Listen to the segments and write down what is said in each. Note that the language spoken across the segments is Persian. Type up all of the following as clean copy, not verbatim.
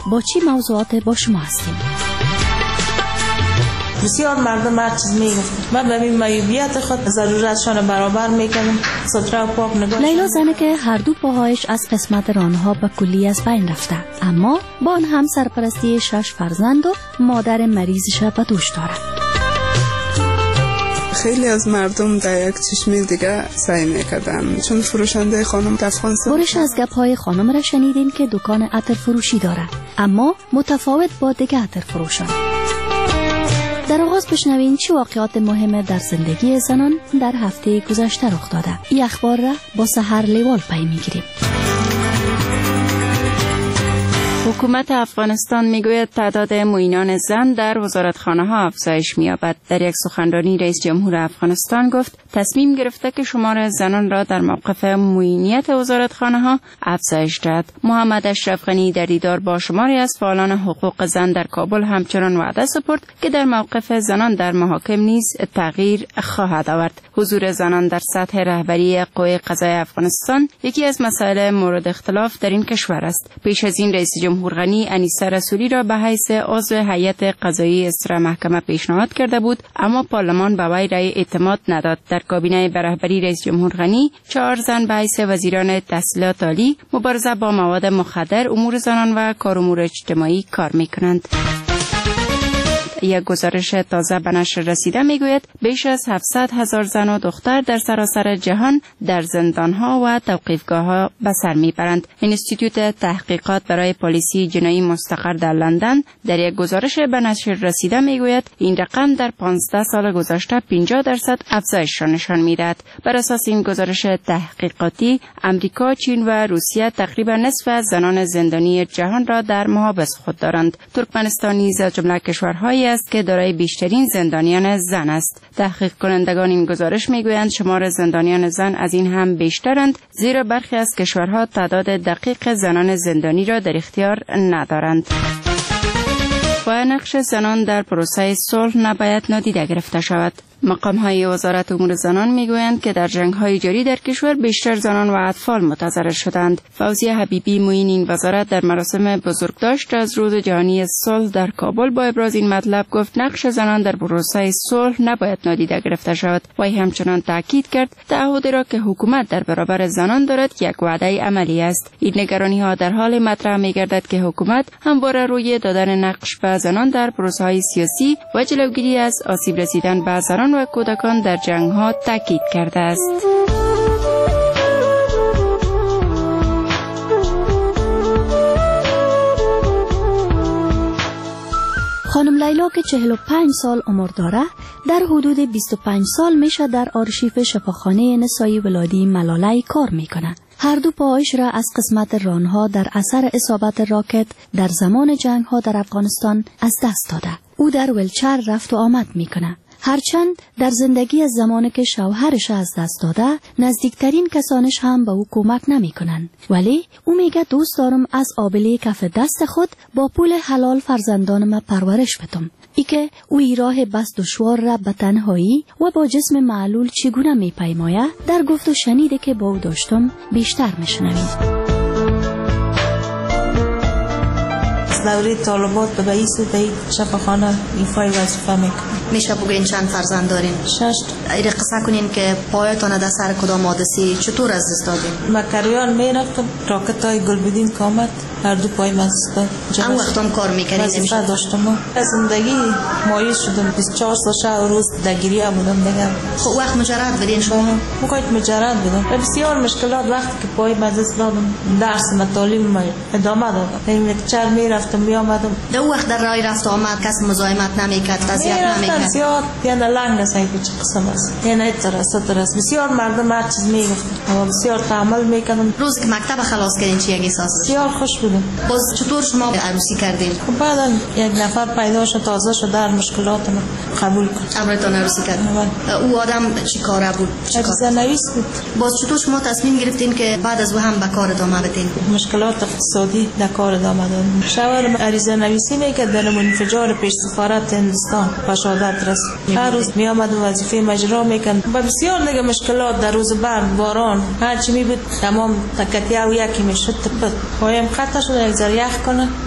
با چی موضوعات با شما هستیم. بسیار مردم هر چیز میگفت. من به این معیوبیت خود ضرورتشان برابر میکنم. ستره و پاک نگاه. لیلا زنه که هر دو پاهایش از قسمت رانها به کلی از بین رفته، اما با آن هم سرپرستی 6 فرزند و مادر مریضش به دوش دارد. خیلی از مردم در یک چشم دیگه سعی میکردن، چون فروشنده خانم در افغانستان. برش از گپ‌های خانم را شنیدین که دکان عطر فروشی دارد، اما متفاوت با دیگه عطر فروشان. در آغاز بشنوین چه واقعات مهم در زندگی زنان در هفته گذشته رخ داده. این اخبار را با سحر لیوال پی میگیریم. حکومت افغانستان میگوید تعداد معینان زن در وزارتخانه‌ها افزایش می‌یابد. در یک سخنرانی رئیس جمهور افغانستان گفت تصمیم گرفته که شمار زنان را در موقف معینیت وزارتخانه‌ها افزایش دهد. محمد اشرف غنی در دیدار با شماری از فعالان حقوق زن در کابل همچنان وعده سپرد که در موقف زنان در محاکم نیز تغییر خواهد آورد. حضور زنان در سطح رهبری قوه قضایی افغانستان یکی از مسائل مورد اختلاف در این کشور است. پیش از این رئیس جمهور غنی انیسه رسولی را به حیث عضو هیئت قضایی اصلاح محکمه پیشنهاد کرده بود، اما پارلمان به وی رأی اعتماد نداد. در کابینه به رهبری رئیس جمهور غنی 4 زن به حیث وزیران تحصیلات عالی، مبارزه با مواد مخدر، امور زنان و کار امور اجتماعی کار می‌کنند. یک گزارش تازه به نشر رسیده میگوید بیش از 700,000 زن و دختر در سراسر جهان در زندانها و توقیفگاه‌ها به سر میبرند. انستیتوت تحقیقات برای پالیسی جنایی مستقر در لندن در یک گزارش به نشر رسیده میگوید این رقم در 15 سال گذشته 50% افزایش را نشان میدهد. بر اساس این گزارش تحقیقاتی، امریکا، چین و روسیه تقریبا نصف از زنان زندانی جهان را در محابس خود دارند. ترکمنستان نیز از جمله کشورهای است که دارای بیشترین زندانیان زن است. تحقیق کنندگان این گزارش میگویند شمار زندانیان زن از این هم بیشترند، زیرا برخی از کشورها تعداد دقیق زنان زندانی را در اختیار ندارند. و نقش زنان در پروسه صلح نباید نادیده گرفته شود. مقام‌های وزارت امور زنان میگویند که در جنگ‌های جاری در کشور بیشتر زنان و اطفال متضرر شدند. فوزیه حبیبی معین این وزارت در مراسم بزرگداشت از روز جهانی صلح در کابل با ابراز این مطلب گفت نقش زنان در پروسه صلح نباید نادیده گرفته شود. وی همچنان تاکید کرد تعهدی را که حکومت در برابر زنان دارد یک وعده عملی است. این نگرانی‌ها در حال مطرح می‌گردد که حکومت همواره روی دادن نقش به زنان در پروسه‌های سیاسی و جلوگیری از آسیب رسیدن به زنان و کودکان در جنگ‌ها تاکید کرده است. خانم لیلا که 45 سال عمر داره، در حدود 25 سال میشه در آرشیف شفاخانه نسایی ولادی ملاله کار میکنه. هر دو پاهایش را از قسمت رانها در اثر اصابت راکت در زمان جنگ‌ها در افغانستان از دست داده. او در ولچر رفت و آمد میکنه. هرچند در زندگی از زمانی که شوهرش از دست داده، نزدیکترین کسانش هم به او کمک نمی کنن. ولی او میگه دوست دارم از آبله کف دست خود با پول حلال فرزندانم پرورش بدم. ای که او راه بس دشوار را به تنهایی و با جسم معلول چگونه می پیمایه در گفت و شنیده که با او داشتم بیشتر میشنویم. دوره طالبات به رئیس شفاخانه ایفای وظیفه میکنم. میشه بگین چند فرزند دارین؟ 6. ایره قصه کنین که پایتان در سر کدام حادثه چطور از دست دادین؟ مکریان میرفتم، راکتای گلبدین که آمد هر دو پای مزد. هم وقت هم کار میکنید؟ وظیفه داشتم. زندگی مایوس شدم. 24 سال شب روز درگیری بودم دیگه. خب وقت مجرد بدین شما؟ وقت مجرد بدم. بسیار مشکلات وقتی که پای مزد دادم، درس مطالب ادامه دادم. لکچر میرفتم میآمدم. در وقت در راه رفت آمد کس مزاحمت نمیکرد، اذیت نمیکرد؟ بسیار یعنی لنگ نسایی که چه قسم است. یعنی ترس بسیار مردم هر چیز میگفتن و بسیار تعامل میکردن. روز که مکتب خلاص کردین چی احساس؟ بسیار خوش بودم. باز چطور شما عروسی کردین؟ خب بعدا یک نفر پیدا شد، تازه شد، در مشکلات ما قبول کرد. امرتان عروسی کرد. او آدم چی کاره بود؟ عریضه نویس بود. باز چطور شما تصمیم گرفتین که بعد از او هم به کار ادامه بدین؟ مشکلات اقتصادی در کار ادامه دادم. شوهرم عریضه نویسی میکرد در انفجار پیش سفارت هندوستان پشادت رسید. هر روز می آمد و وظیفه مجرا میکرد. و بسیار دیگه مشکلات در روز برد، باران، هر چی می بود تمام تکتیه و یکی میشد تپت. پایم خطا شد یک ذره یخ کنه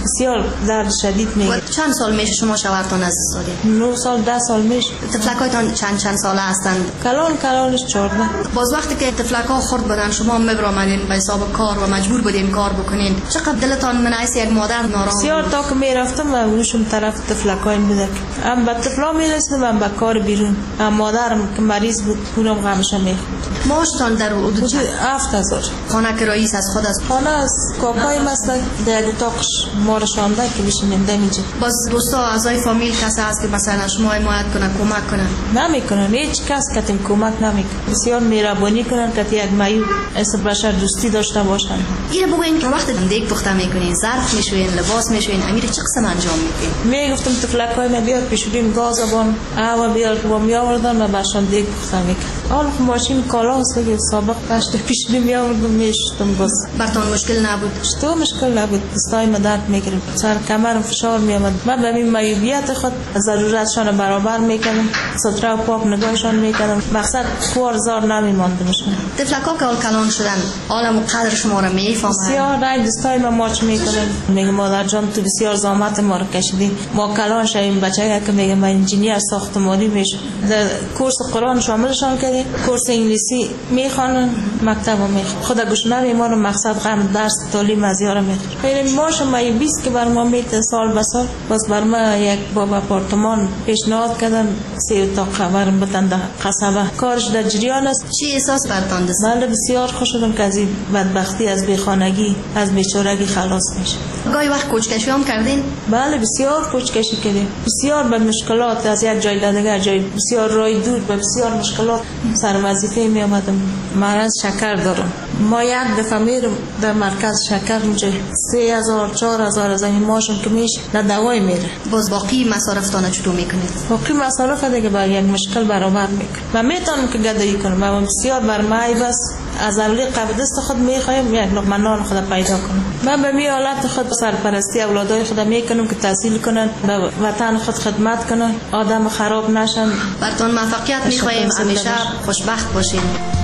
بسیار درد شدید میگیره. چند سال میشه شما شوهرتان از دست دادید؟ 9 سال 10 سال میشه. تفلکایتان چند ساله هستند؟ کلانش 14. باز وقتی که تفلکا خورد بدن شما میبرامدین به حساب کار و مجبور بودین کار بکنین، چقدر دلتان منعکس یک مادر ناراحت؟ بسیار تا که میرفتم و اونشون طرف تفلکای میده، هم به تفلا میرسیدم هم به کار بیرون. هم مادرم که مریض بود اونم غمش میخورد. معاشتان در حدود 7000. خانه که رئیس از خود از خانه از کاکای مثلا در اتاقش ما رو شانده که بشینیم دمیجه. باز دوستا اعضای فامیل کسی هست که مثلا شما حمایت کنن کمک کنن؟ نمیکنن، هیچ کس کتیم کمک نمیکنه. بسیار مهربانی کنن که یک مایو از بشر دوستی داشته باشن. اینو بگوین که وقتی دیگ پخته میکنین، ظرف میشوین، لباس میشوین، امیر چه قسم انجام میدین؟ میگفتم تفلکای ما بیاد پیشونیم گازبان آوا بیاد و میآوردن و باشون دیگ پخته میکنن. حالا ماشین کالا است که سابق داشته پیشونیم میآوردم میشتم بس. براتون مشکل نبود؟ تو مشکل نبود. دستای ما درد میگرفت. سر کمرم فشار میآمد. من به این مایویت خود ضرورتشان برابر میکردم. ستره و پاک نگاهشان میکردم. مقصد کوارزار نمیماندمشون. تفلکا که کلان شدن، عالم و قدر شما را میفهمن. بسیار رای دستای ما ماچ میکنن. میگه مادر جان تو بسیار زحمت ما رو کشیدی. ما کلان شدیم بچه‌ها که میگه من انجینیر ساختمانی میشم. در کورس قرآن شاملشان کردیم. کورس انگلیسی میخوانن، مکتب میخوان. خدا گشنه ما رو مقصد غم درس تعلیم از یارم میخواد. خیلی ماشم ما 20 که بر ما میت سال به سال باز بر ما یک باب آپارتمان پیشنهاد کردن 3 اتاق خبرم بدن در قصبه. کارش در جریان است. چی احساس برتان دست؟ بله بسیار خوش شدم که از بدبختی از بیخانگی از بیچارگی خلاص میشه. گاهی وقت کوچکشی هم کردین؟ بله بسیار کوچکشی کردیم. بسیار به مشکلات از یک جای دیگر جای بسیار راه دور به بسیار مشکلات سر وظیفه می آمدم. مرض شکر دارم. ما یک دفعه میرم در مرکز شکر میشه 3000 4000 از این ماشم که میشه در دوای میره. باز باقی مصارفتان چطور میکنید؟ باقی مصارف دیگه با یک مشکل برابر میکنم. من میتونم که گدایی کنم. من بسیار بر مای بس از اولی قبل دست خود میخوایم یک لقمه نان خود پیدا کنم. من به می حالت خود سرپرستی اولادای خود میکنم که تحصیل کنن، به وطن خود خدمت کنن، آدم خراب نشن. براتون موفقیت میخوایم، همیشه خوشبخت باشین.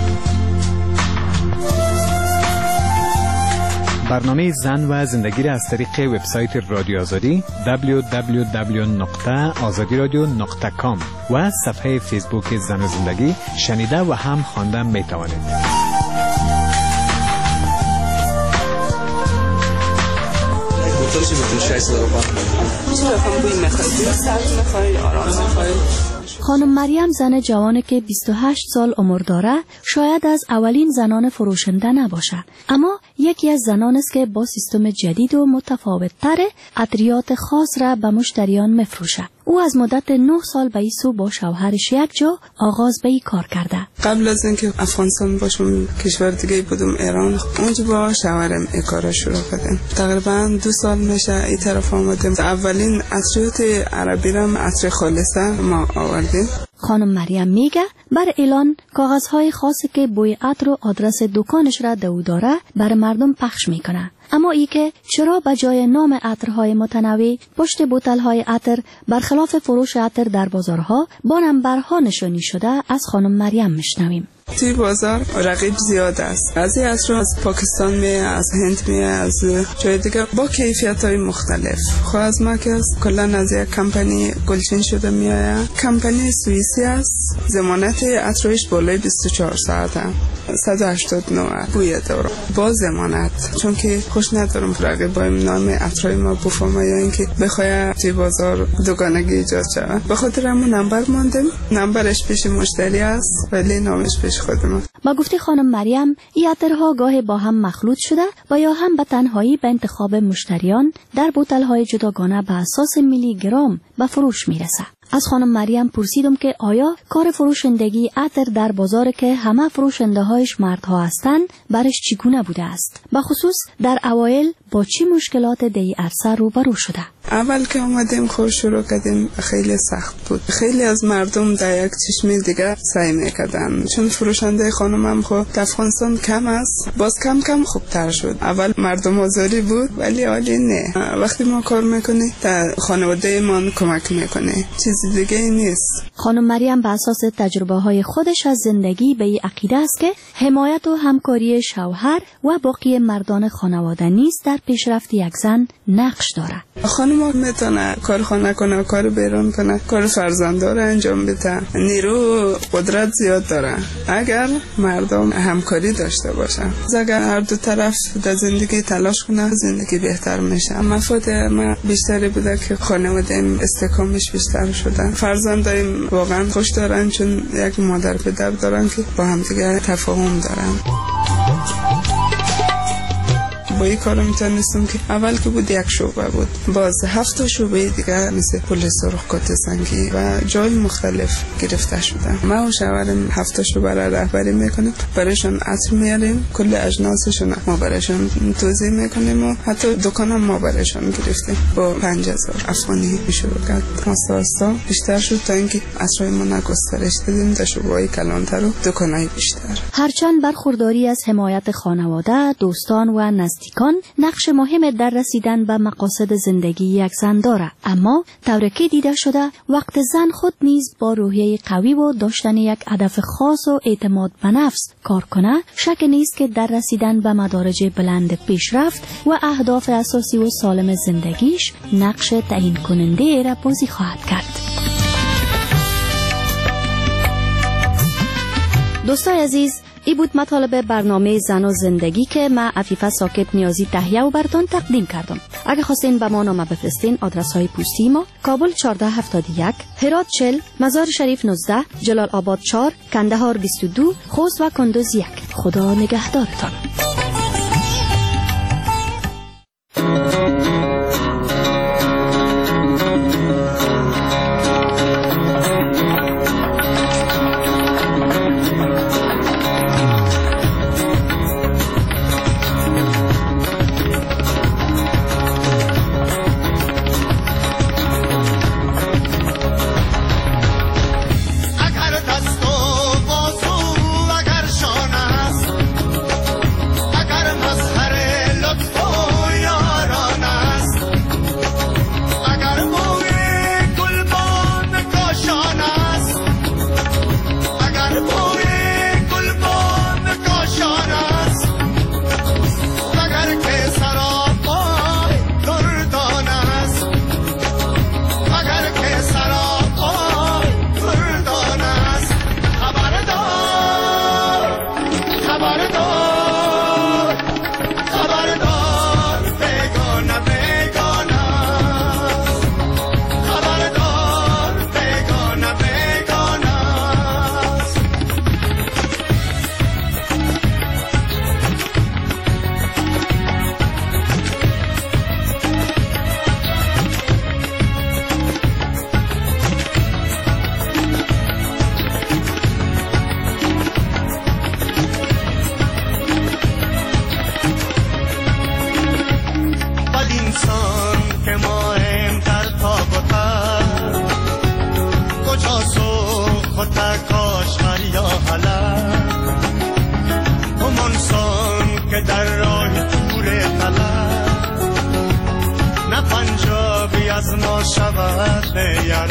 برنامه زن و زندگی را از طریق وبسایت رادیو آزادی www.azadiradio.com و صفحه فیسبوک زن و زندگی شنیده و هم خواندن می توانید. خانم مریم زن جوانی که 28 سال عمر داره شاید از اولین زنان فروشنده نباشد، اما یکی از زنان است که با سیستم جدید و متفاوت تر عطریات خاص را به مشتریان میفروشد. او از مدت 9 سال به ایسو با شوهرش یک جا آغاز به این کار کرده. قبل از اینکه افغانستان باشم کشور دیگه بودم ایران، اونجا با شوهرم این کارا شروع کردم. تقریبا 2 سال میشه این طرف آمدم. اولین عطریات عربی را عطر خالصه ما آوردیم. خانم مریم میگه بر اعلان کاغذهای خاصی که بوی عطر و آدرس دکانش را دو داره بر مردم پخش میکنه. اما ای که چرا به جای نام عطرهای متنوع پشت بوتل‌های عطر برخلاف فروش عطر در بازارها با نمبرها نشانی شده از خانم مریم میشنویم. توی بازار رقیب زیاد است. بعضی عطر از پاکستان می، از هند می، از جای دیگه با کیفیت‌های مختلف. خب از ما که کلا از یک کمپانی گلچین شده میآید. کمپانی سوئیسی است. ضمانت عطرش بالای 24 ساعته. 189 بوی داره با ضمانت، چون که خوش ندارم رقیبای نام عطرای ما بفهمه یا اینکه بخواد توی بازار دوگانگی ایجاد شود. به خاطر همون نمبر ماندم. نمبرش پیش مشتری است ولی نامش پیش خودم. با گفته خانم مریم این عطرها گاهی با هم مخلوط شده و یا هم به تنهایی به انتخاب مشتریان در بوتل‌های جداگانه به اساس میلی گرم به فروش میرسه. از خانم مریم پرسیدم که آیا کار فروشندگی عطر در بازار که همه فروشنده هایش مردها هستند برش چگونه بوده است؟ به خصوص در اوایل با چی مشکلات دی عرصه روبرو شده؟ اول که اومدیم خود شروع کردیم خیلی سخت بود. خیلی از مردم در یک چشم دیگه سعی میکردن، چون فروشنده خانمم خود افغانستان کم است، باز کم کم خوبتر شد. اول مردم آزاری بود ولی حالی نه. وقتی ما کار میکنی در خانواده ما کمک میکنه، چیز دیگه نیست. خانم مریم به اساس تجربه های خودش از زندگی به این عقیده است که حمایت و همکاری شوهر و باقی مردان خانواده نیز در پیشرفت یک زن نقش داره. خانم میتونه کارخانه کنه، کار بیرون کنه، کار فرزندان را انجام بده. نیرو و قدرت زیاد داره اگر مردم همکاری داشته باشن. اگر هر دو طرف در زندگی تلاش کنه زندگی بهتر میشه. مفاد ما بیشتری بوده که خانواده استحکامش بیشتر شده. فرزندایم واقعا خوش دارن چون یک مادر پدر دارن که با هم دیگه تفاهم دارن. با این کار میتونستم که اول که بود یک شعبه بود، باز 7 شعبه دیگه مثل پل سرخ، کات سنگی و جای مختلف گرفته شدن. ما و شوهرم 7 شعبه را رهبری میکنیم، برایشان عطر میاریم، کل اجناسشون ما برایشان توزیع میکنیم و حتی دکان هم ما برایشان گرفتیم. با 5000 افغانی شروع کرد. آستا بیشتر شد تا اینکه عطرهای ما نگسترش دادیم در شعبه‌های کلانتر و دکان‌های بیشتر. هرچند برخورداری از حمایت خانواده، دوستان و نزدیکان نقش مهم در رسیدن به مقاصد زندگی یک زن دارد، اما طوری که دیده شده وقت زن خود نیز با روحیه قوی و داشتن یک هدف خاص و اعتماد به نفس کار کنه، شک نیست که در رسیدن به مدارج بلند پیشرفت و اهداف اساسی و سالم زندگیش نقش تعیین کننده را بازی خواهد کرد. دوستای عزیز، ای بود مطالب برنامه زن و زندگی که من عفیفه ساکت نیازی تهیه و براتون تقدیم کردم. اگه خواستین به ما نامه بفرستین، آدرس های پستی ما: کابل 1471، هرات 40، مزار شریف 19، جلال آباد 4، کندهار 22، خوست و کندوز 1. خدا نگهدارتان. از ما شود